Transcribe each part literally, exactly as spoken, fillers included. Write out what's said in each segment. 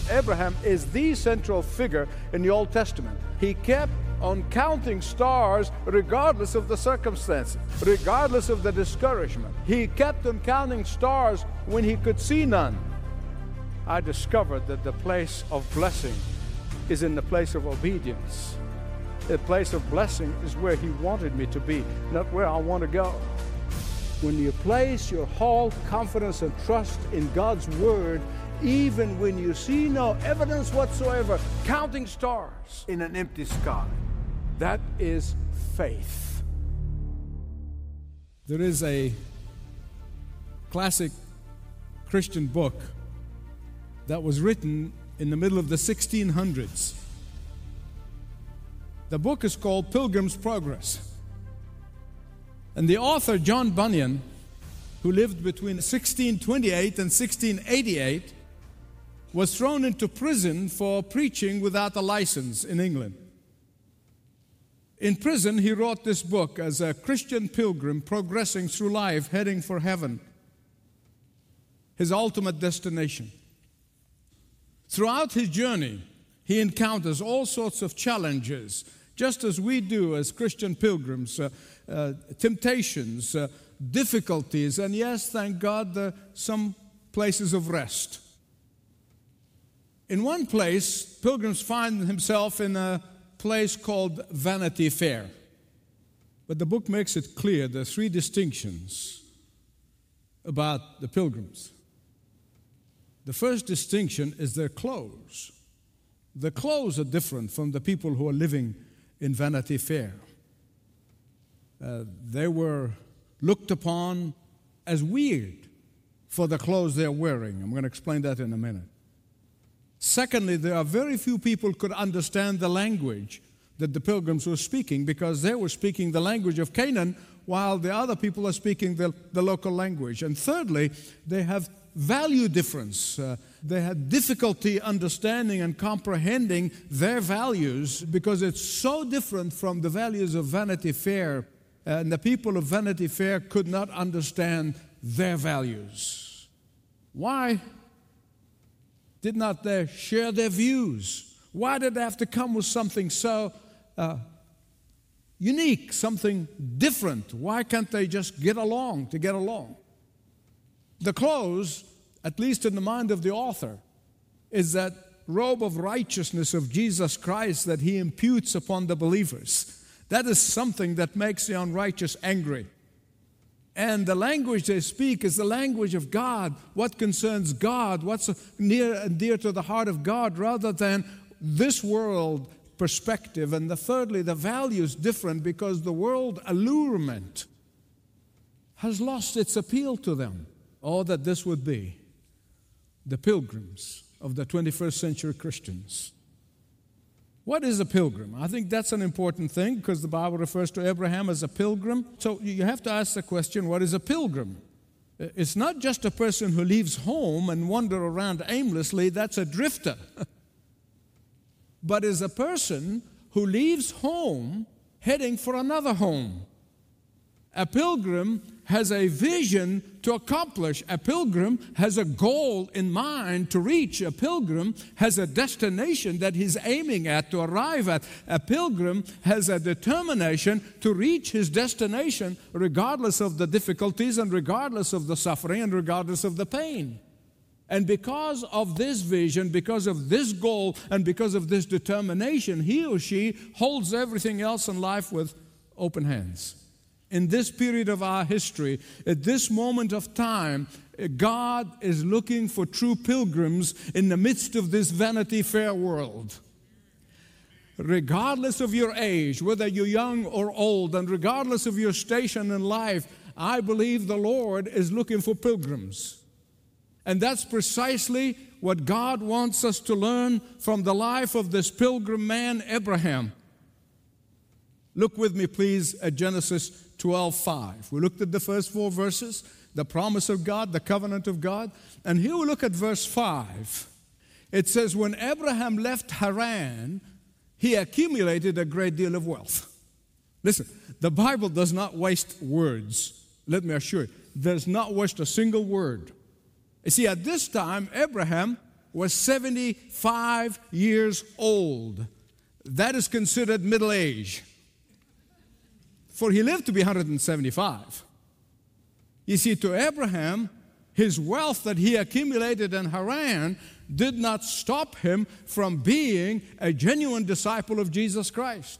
Abraham is the central figure in the Old Testament. He kept on counting stars regardless of the circumstances, regardless of the discouragement. He kept on counting stars when he could see none. I discovered that the place of blessing is in the place of obedience. The place of blessing is where He wanted me to be, not where I want to go. When you place your whole confidence and trust in God's Word, even when you see no evidence whatsoever, counting stars in an empty sky, that is faith. There is a classic Christian book that was written in the middle of the sixteen hundreds. The book is called Pilgrim's Progress. And the author, John Bunyan, who lived between sixteen twenty-eight and sixteen eighty-eight, was thrown into prison for preaching without a license in England. In prison, he wrote this book as a Christian pilgrim progressing through life, heading for heaven, his ultimate destination. Throughout his journey, he encounters all sorts of challenges, just as we do as Christian pilgrims, uh, uh, temptations, uh, difficulties, and yes, thank God, uh, some places of rest. In one place, pilgrims find himself in a place called Vanity Fair. But the book makes it clear there are three distinctions about the pilgrims. The first distinction is their clothes. The clothes are different from the people who are living in Vanity Fair. Uh, they were looked upon as weird for the clothes they're wearing. I'm going to explain that in a minute. Secondly, there are very few people who could understand the language that the pilgrims were speaking, because they were speaking the language of Canaan while the other people are speaking the, the local language. And thirdly, they have value difference. Uh, they had difficulty understanding and comprehending their values because it's so different from the values of Vanity Fair. And the people of Vanity Fair could not understand their values. Why did not they share their views? Why did they have to come with something so uh, unique, something different? Why can't they just get along to get along? The clothes, at least in the mind of the author, is that robe of righteousness of Jesus Christ that He imputes upon the believers. That is something that makes the unrighteous angry. And the language they speak is the language of God, what concerns God, what's near and dear to the heart of God, rather than this world perspective. And the thirdly, the value is different because the world allurement has lost its appeal to them. Oh, that this would be the pilgrims of the twenty-first century Christians. What is a pilgrim? I think that's an important thing because the Bible refers to Abraham as a pilgrim. So you have to ask the question, what is a pilgrim? It's not just a person who leaves home and wander around aimlessly. That's a drifter. But is a person who leaves home heading for another home. A pilgrim has a vision to accomplish. A pilgrim has a goal in mind to reach. A pilgrim has a destination that he's aiming at to arrive at. A pilgrim has a determination to reach his destination regardless of the difficulties and regardless of the suffering and regardless of the pain. And because of this vision, because of this goal, and because of this determination, he or she holds everything else in life with open hands. In this period of our history, at this moment of time, God is looking for true pilgrims in the midst of this Vanity Fair world. Regardless of your age, whether you're young or old, and regardless of your station in life, I believe the Lord is looking for pilgrims. And that's precisely what God wants us to learn from the life of this pilgrim man, Abraham. Look with me, please, at Genesis twelve five. We looked at the first four verses, the promise of God, the covenant of God. And here we look at verse five. It says, when Abraham left Haran, he accumulated a great deal of wealth. Listen, the Bible does not waste words. Let me assure you, does not waste a single word. You see, at this time, Abraham was seventy-five years old. That is considered middle age. For he lived to be one hundred seventy-five. You see, to Abraham, his wealth that he accumulated in Haran did not stop him from being a genuine disciple of Jesus Christ.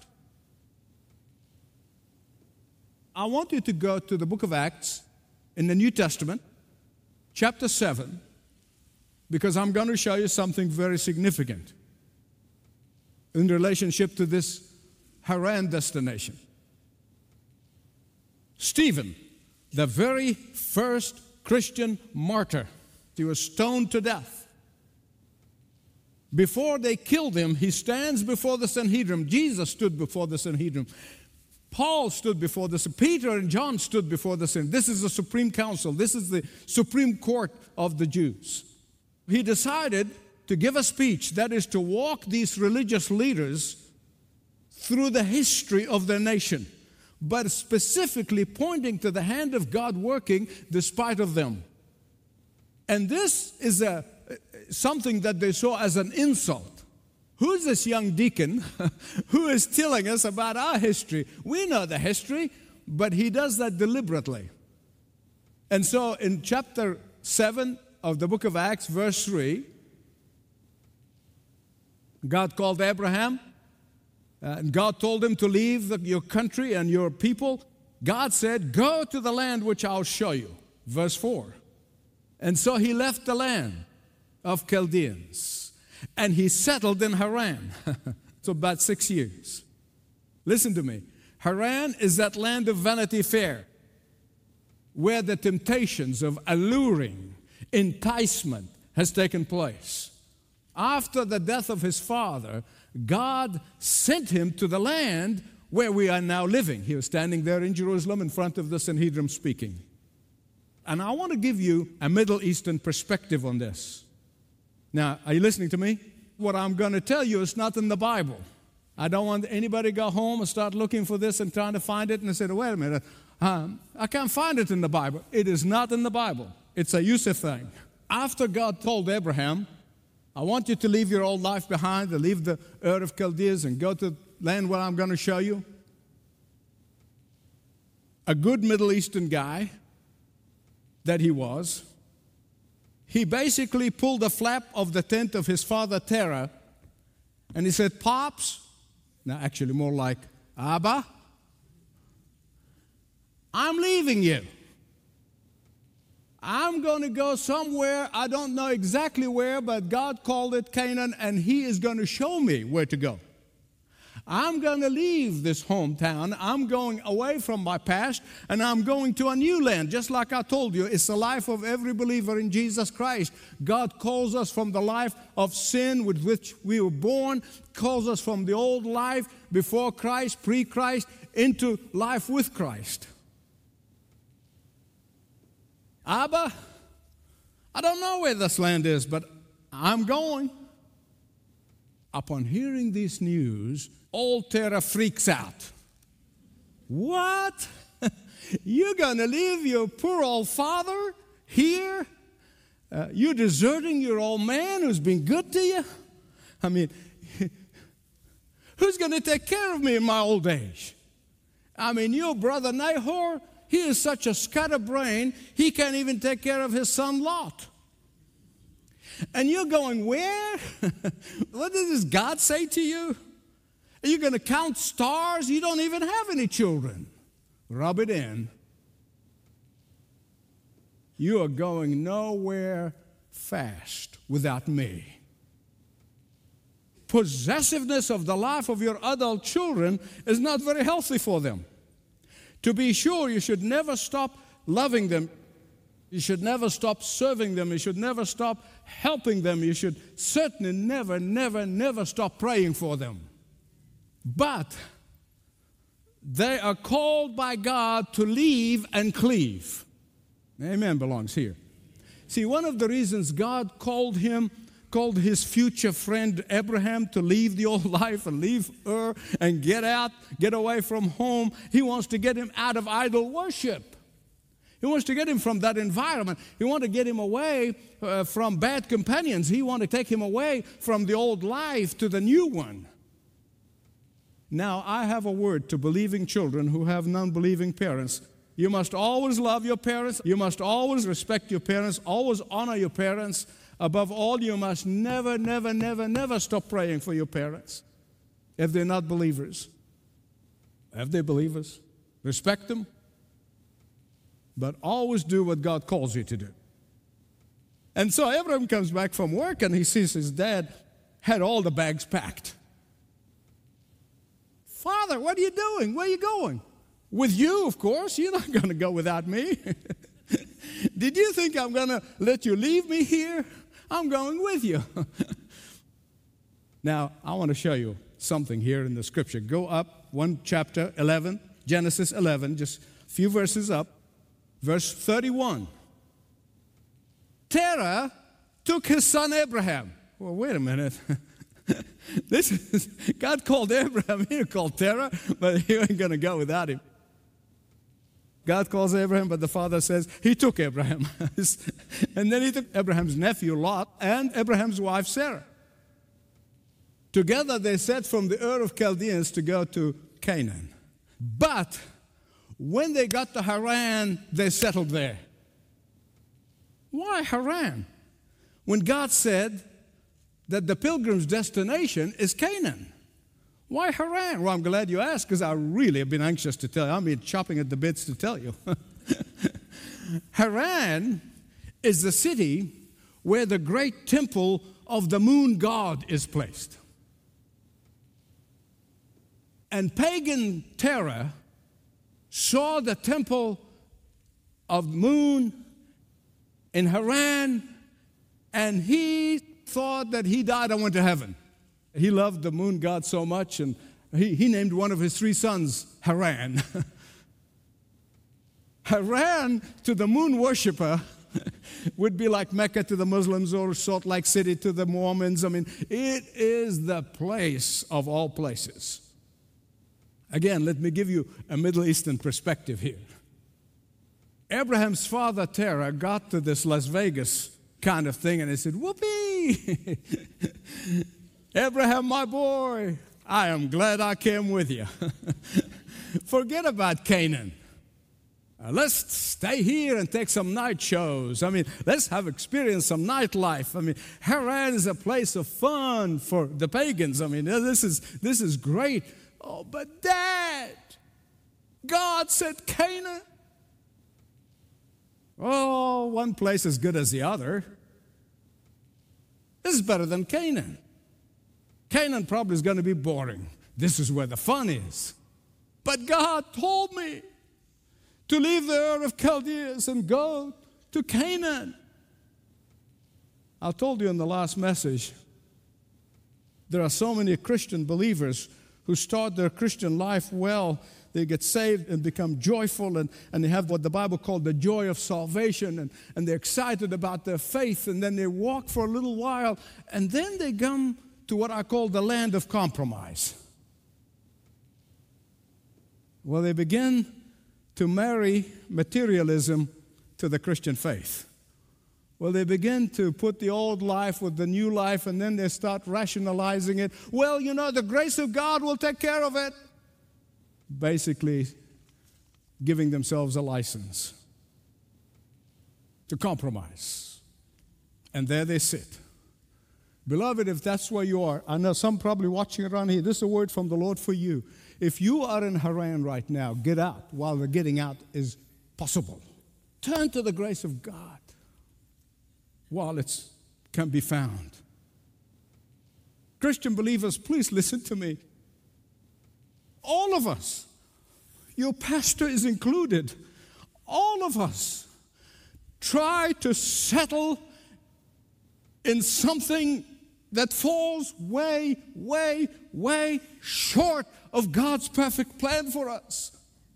I want you to go to the book of Acts in the New Testament, chapter seven, because I'm going to show you something very significant in relationship to this Haran destination. Stephen, the very first Christian martyr, he was stoned to death. Before they killed him, he stands before the Sanhedrin. Jesus stood before the Sanhedrin. Paul stood before the Peter and John stood before the Sanhedrin. This is the Supreme Council. This is the Supreme Court of the Jews. He decided to give a speech, that is to walk these religious leaders through the history of their nation, but specifically pointing to the hand of God working despite of them. And this is a, something that they saw as an insult. Who's this young deacon who is telling us about our history? We know the history, but he does that deliberately. And so in chapter seven of the book of Acts, verse three, God called Abraham, uh, and God told him to leave the, your country and your people. God said, go to the land which I'll show you. Verse four. And so he left the land of Chaldeans, and he settled in Haran. So about six years. Listen to me. Haran is that land of Vanity Fair, where the temptations of alluring, enticement has taken place. After the death of his father, God sent him to the land where we are now living. He was standing there in Jerusalem in front of the Sanhedrin speaking. And I want to give you a Middle Eastern perspective on this. Now, are you listening to me? What I'm going to tell you is not in the Bible. I don't want anybody to go home and start looking for this and trying to find it and say, wait a minute, um, I can't find it in the Bible. It is not in the Bible. It's a Yusuf thing. After God told Abraham, I want you to leave your old life behind, to leave the Ur of Chaldees and go to the land where I'm going to show you. A good Middle Eastern guy that he was, he basically pulled the flap of the tent of his father Terah, and he said, Pops, now actually more like Abba, I'm leaving you. I'm going to go somewhere, I don't know exactly where, but God called it Canaan, and He is going to show me where to go. I'm going to leave this hometown. I'm going away from my past, and I'm going to a new land. Just like I told you, it's the life of every believer in Jesus Christ. God calls us from the life of sin with which we were born, calls us from the old life before Christ, pre-Christ, into life with Christ. Abba, I don't know where this land is, but I'm going. Upon hearing this news, old Terah freaks out. What? You're going to leave your poor old father here? Uh, you're deserting your old man who's been good to you? I mean, who's going to take care of me in my old age? I mean, your brother Nahor, he is such a scatterbrain, he can't even take care of his son Lot. And you're going, where? What does this God say to you? Are you going to count stars? You don't even have any children. Rub it in. You are going nowhere fast without me. Possessiveness of the life of your adult children is not very healthy for them. To be sure, you should never stop loving them. You should never stop serving them. You should never stop helping them. You should certainly never, never, never stop praying for them. But they are called by God to leave and cleave. Amen belongs here. See, one of the reasons God called him, called his future friend Abraham to leave the old life and leave Ur and get out, get away from home. He wants to get him out of idol worship. He wants to get him from that environment. He wants to get him away uh, from bad companions. He wants to take him away from the old life to the new one. Now, I have a word to believing children who have non-believing parents. You must always love your parents. You must always respect your parents. Always honor your parents. Above all, you must never, never, never, never stop praying for your parents if they're not believers. If they're believers, respect them. But always do what God calls you to do. And so Abraham comes back from work and he sees his dad had all the bags packed. Father, what are you doing? Where are you going? With you, of course. You're not going to go without me. Did you think I'm going to let you leave me here? I'm going with you. Now, I want to show you something here in the scripture. Go up one chapter, eleven, Genesis eleven, just a few verses up. Verse thirty-one. Terah took his son Abraham. Well, wait a minute. This is, God called Abraham, he called Terah, but he ain't going to go without him. God calls Abraham, but the father says he took Abraham. And then he took Abraham's nephew Lot and Abraham's wife Sarah. Together they set from the Ur of Chaldeans to go to Canaan. But when they got to Haran, they settled there. Why Haran? When God said that the pilgrim's destination is Canaan. Why Haran? Well, I'm glad you asked, because I really have been anxious to tell you. I mean, chopping at the bits to tell you. Haran is the city where the great temple of the moon god is placed. And pagan Terah saw the temple of moon in Haran, and he thought that he died and went to heaven. He loved the moon god so much, and he, he named one of his three sons Haran. Haran to the moon worshiper would be like Mecca to the Muslims or Salt Lake City to the Mormons. I mean, it is the place of all places. Again, let me give you a Middle Eastern perspective here. Abraham's father, Terah, got to this Las Vegas kind of thing, and he said, whoopee! Abraham, my boy, I am glad I came with you. Forget about Canaan. Uh, let's stay here and take some night shows. I mean, let's have experience some nightlife. I mean, Haran is a place of fun for the pagans. I mean, this is, this is great. Oh, but Dad, God said Canaan. Oh, one place as good as the other. This is better than Canaan. Canaan probably is going to be boring. This is where the fun is. But God told me to leave the Ur of Chaldeans and go to Canaan. I told you in the last message, there are so many Christian believers who start their Christian life well. They get saved and become joyful, and, and they have what the Bible called the joy of salvation, and, and they're excited about their faith, and then they walk for a little while, and then they come to what I call the land of compromise. Well, they begin to marry materialism to the Christian faith. Well, they begin to put the old life with the new life, and then they start rationalizing it. Well, you know, the grace of God will take care of it. Basically, giving themselves a license to compromise. And there they sit. Beloved, if that's where you are, I know some probably watching around here, this is a word from the Lord for you. If you are in Haran right now, get out while the getting out is possible. Turn to the grace of God while it can be found. Christian believers, please listen to me. All of us, your pastor is included, all of us try to settle in something that falls way, way, way short of God's perfect plan for us.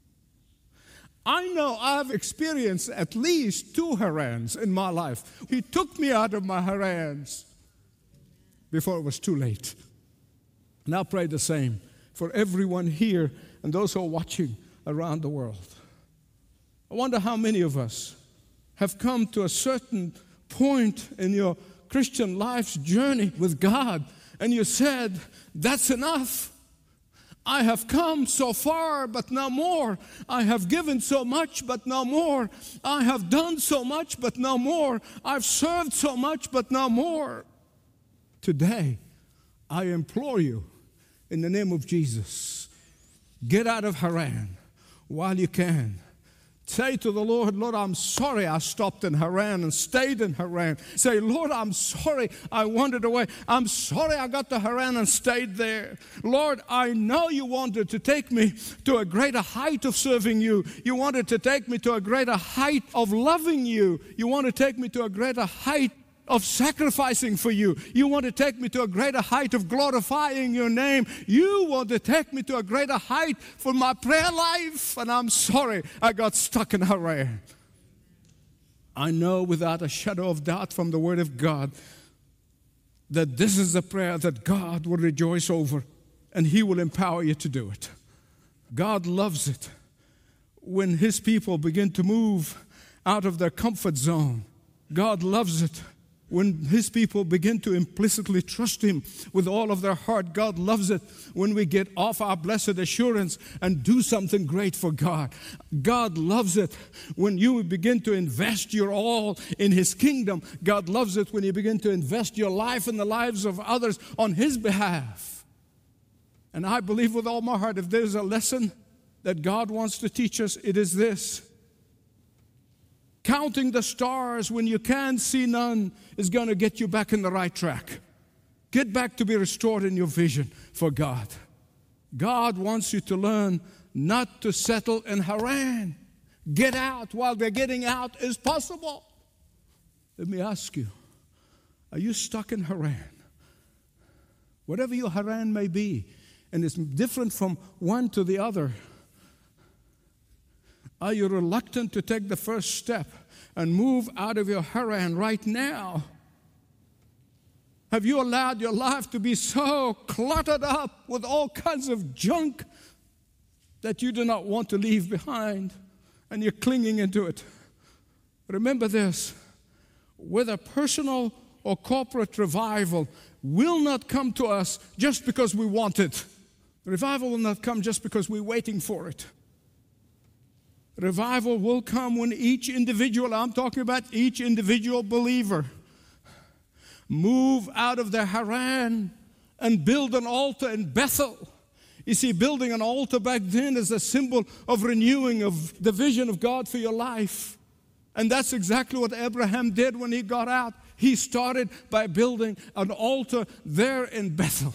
I know I've experienced at least two Harans in my life. He took me out of my Harans before it was too late. And I pray the same for everyone here and those who are watching around the world. I wonder how many of us have come to a certain point in your Christian life's journey with God, and you said, that's enough. I have come so far, but no more. I have given so much, but no more. I have done so much, but no more. I've served so much, but no more. Today, I implore you, in the name of Jesus, get out of Haran while you can. Say to the Lord, Lord, I'm sorry I stopped in Haran and stayed in Haran. Say, Lord, I'm sorry I wandered away. I'm sorry I got to Haran and stayed there. Lord, I know you wanted to take me to a greater height of serving you. You wanted to take me to a greater height of loving you. You want to take me to a greater height of sacrificing for you. You want to take me to a greater height of glorifying your name. You want to take me to a greater height for my prayer life. And I'm sorry I got stuck in Haran. I know without a shadow of doubt from the Word of God that this is a prayer that God will rejoice over, and He will empower you to do it. God loves it when His people begin to move out of their comfort zone. God loves it when His people begin to implicitly trust Him with all of their heart. God loves it when we get off our blessed assurance and do something great for God. God loves it when you begin to invest your all in His kingdom. God loves it when you begin to invest your life in the lives of others on His behalf. And I believe with all my heart, if there's a lesson that God wants to teach us, it is this. Counting the stars when you can see none is going to get you back in the right track. Get back to be restored in your vision for God. God wants you to learn not to settle in Haran. Get out while the getting out is possible. Let me ask you, are you stuck in Haran? Whatever your Haran may be, and it's different from one to the other, are you reluctant to take the first step and move out of your Haran right now? Have you allowed your life to be so cluttered up with all kinds of junk that you do not want to leave behind, and you're clinging into it? Remember this, whether personal or corporate revival will not come to us just because we want it. Revival will not come just because we're waiting for it. Revival will come when each individual, I'm talking about each individual believer, move out of their Haran and build an altar in Bethel. You see, building an altar back then is a symbol of renewing of the vision of God for your life. And that's exactly what Abraham did when he got out. He started by building an altar there in Bethel.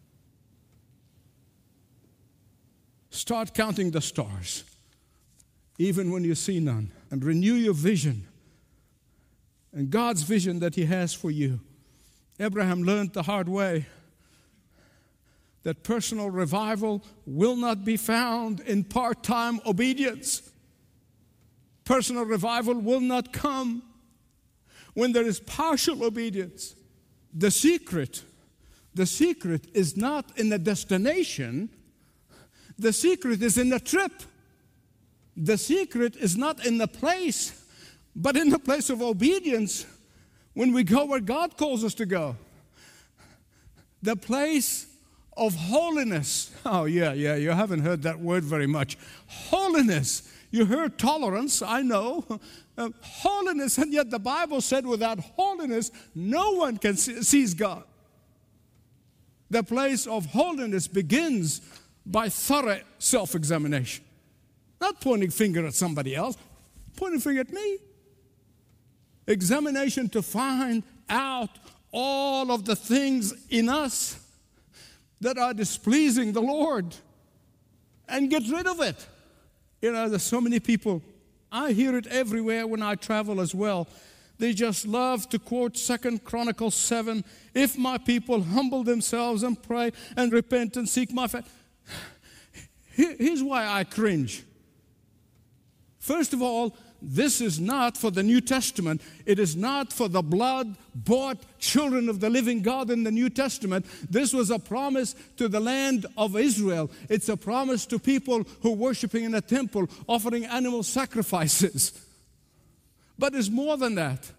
Start counting the stars, even when you see none, and renew your vision and God's vision that He has for you. Abraham learned the hard way that personal revival will not be found in part-time obedience. Personal revival will not come when there is partial obedience. The secret, the secret is not in the destination. The secret is in the trip. The secret is not in the place, but in the place of obedience when we go where God calls us to go. The place of holiness. Oh, yeah, yeah, you haven't heard that word very much. Holiness. You heard tolerance, I know. Uh, holiness, and yet the Bible said without holiness, no one can see, sees God. The place of holiness begins by thorough self-examination. Not pointing finger at somebody else, pointing finger at me. Examination to find out all of the things in us that are displeasing the Lord and get rid of it. You know, there's so many people, I hear it everywhere when I travel as well. They just love to quote Second Chronicles seven, if my people humble themselves and pray and repent and seek my face. Here's why I cringe. First of all, this is not for the New Testament. It is not for the blood-bought children of the living God in the New Testament. This was a promise to the land of Israel. It's a promise to people who are worshiping in a temple, offering animal sacrifices. But it's more than that.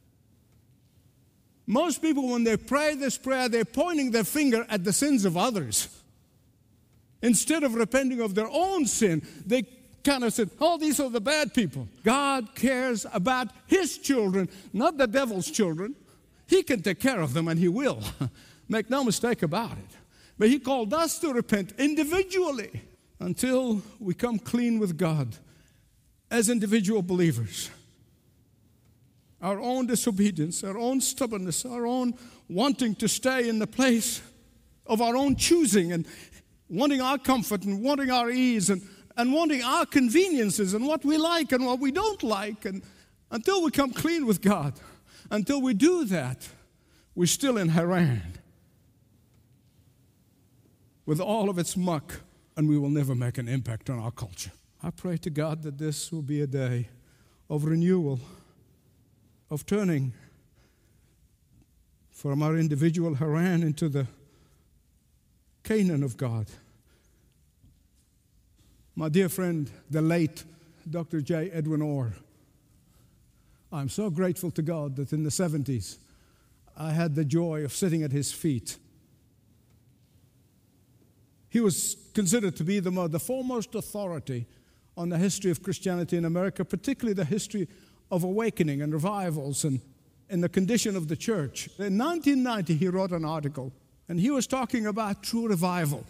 Most people, when they pray this prayer, they're pointing their finger at the sins of others. Instead of repenting of their own sin, they kind of said, oh, these are the bad people. God cares about His children, not the devil's children. He can take care of them, and He will. Make no mistake about it. But He called us to repent individually until we come clean with God as individual believers. Our own disobedience, our own stubbornness, our own wanting to stay in the place of our own choosing and wanting our comfort and wanting our ease and, and wanting our conveniences and what we like and what we don't like. And until we come clean with God, until we do that, we're still in Haran with all of its muck, and we will never make an impact on our culture. I pray to God that this will be a day of renewal, of turning from our individual Haran into the Canaan of God. My dear friend, the late Doctor J. Edwin Orr, I'm so grateful to God that in the seventies, I had the joy of sitting at his feet. He was considered to be the, the foremost authority on the history of Christianity in America, particularly the history of awakening and revivals and, and the condition of the church. In nineteen ninety, he wrote an article, and he was talking about true revival.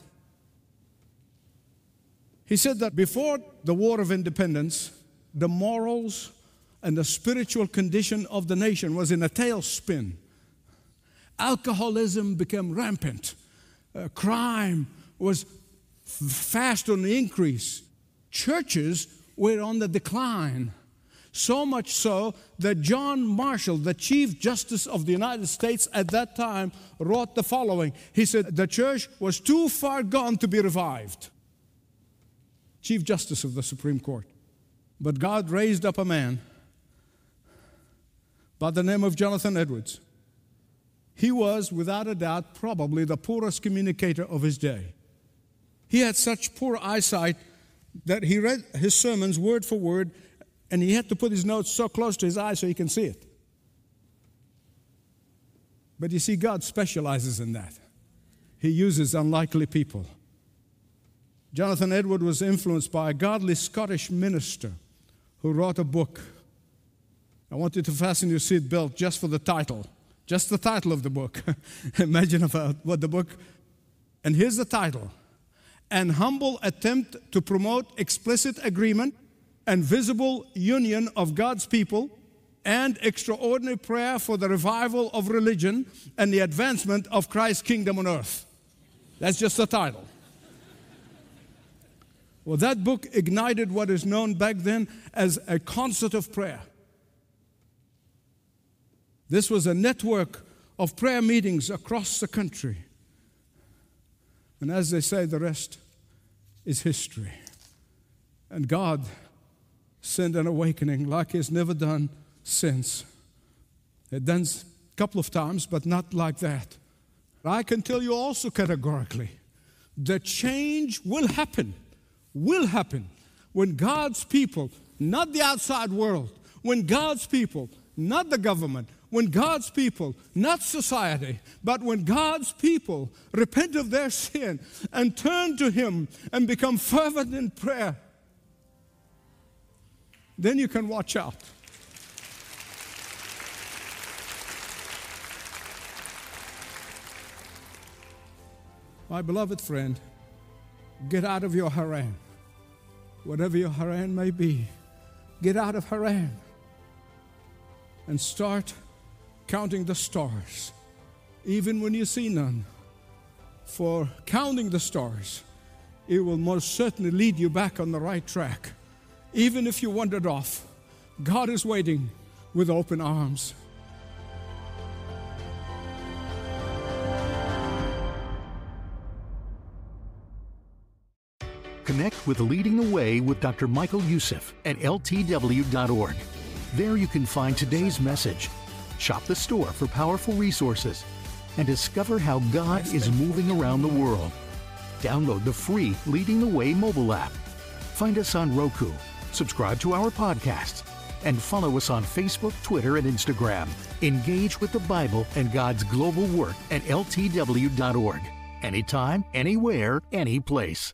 He said that before the War of Independence, the morals and the spiritual condition of the nation was in a tailspin. Alcoholism became rampant. Uh, crime was f- fast on the increase. Churches were on the decline. So much so that John Marshall, the Chief Justice of the United States at that time, wrote the following. He said, the church was too far gone to be revived. Chief Justice of the Supreme Court. But God raised up a man by the name of Jonathan Edwards. He was, without a doubt, probably the poorest communicator of his day. He had such poor eyesight that he read his sermons word for word, and he had to put his notes so close to his eyes so he can see it. But you see, God specializes in that. He uses unlikely people. Jonathan Edwards was influenced by a godly Scottish minister who wrote a book. I want you to fasten your seat belt just for the title. Just the title of the book. Imagine about what the book... And here's the title. An humble attempt to promote explicit agreement and visible union of God's people and extraordinary prayer for the revival of religion and the advancement of Christ's kingdom on earth. That's just the title. Well, that book ignited what is known back then as a concert of prayer. This was a network of prayer meetings across the country. And as they say, the rest is history. And God sent an awakening like He's never done since. He's done a couple of times, but not like that. I can tell you also categorically that change will happen. will happen when God's people, not the outside world, when God's people, not the government, when God's people, not society, but when God's people repent of their sin and turn to Him and become fervent in prayer, then you can watch out. My beloved friend, get out of your Haran. Whatever your Haran may be, get out of Haran and start counting the stars, even when you see none. For counting the stars, it will most certainly lead you back on the right track. Even if you wandered off, God is waiting with open arms. connect with Leading the Way with Doctor Michael Youssef at L T W dot org. There you can find today's message, shop the store for powerful resources, and discover how God is moving around the world. Download the free Leading the Way mobile app. Find us on Roku, subscribe to our podcasts, and follow us on Facebook, Twitter, and Instagram. Engage with the Bible and God's global work at L T W dot org. Anytime, anywhere, any place.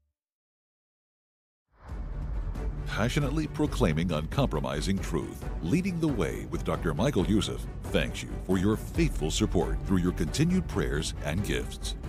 Passionately proclaiming uncompromising truth, Leading the Way with Doctor Michael Youssef thanks you for your faithful support through your continued prayers and gifts.